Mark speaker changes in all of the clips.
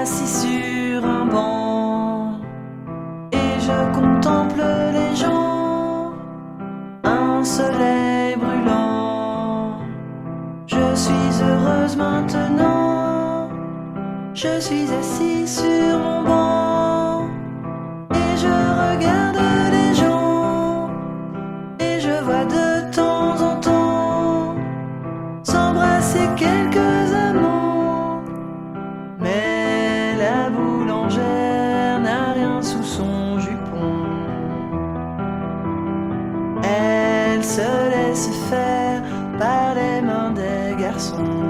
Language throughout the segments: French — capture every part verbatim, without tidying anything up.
Speaker 1: assis sur un banc et je contemple les gens, un soleil brûlant. Je suis heureuse maintenant, je suis assis sur mon banc et je regarde les gens et je vois de temps en temps s'embrasser quelques amants. Mais la boulangère n'a rien sous son jupon. Elle se laisse faire par les mains des garçons.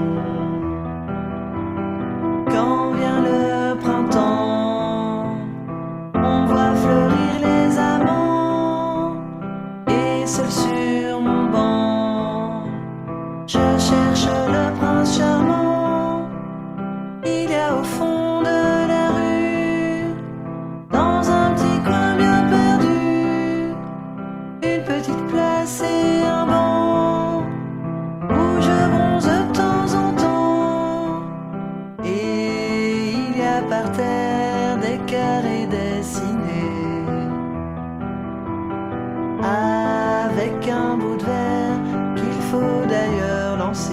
Speaker 1: Quand vient le printemps, on voit fleurir les amants. Et seul sur mon banc, je cherche le prince charmant. Il y a au fond de la rue, dans un petit coin bien perdu, une petite place et un banc où je bronze de temps en temps. Et il y a par terre des carrés dessinés avec un bout de verre qu'il faut d'ailleurs lancer.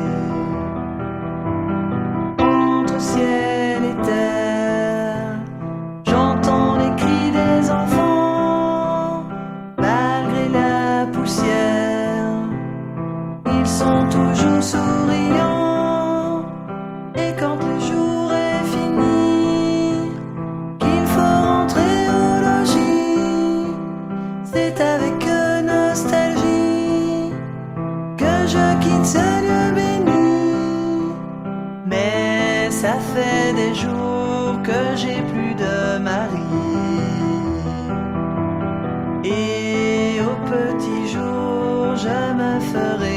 Speaker 1: Entre ciel et terre, j'entends les cris des enfants. Malgré la poussière, ils sont toujours souriants. Et quand le jour est fini, qu'il faut rentrer au logis, c'est avec nostalgie que je quitte ce lieu béni. Mais ça fait des jours que j'ai plus de mari, et au petit jour je me ferai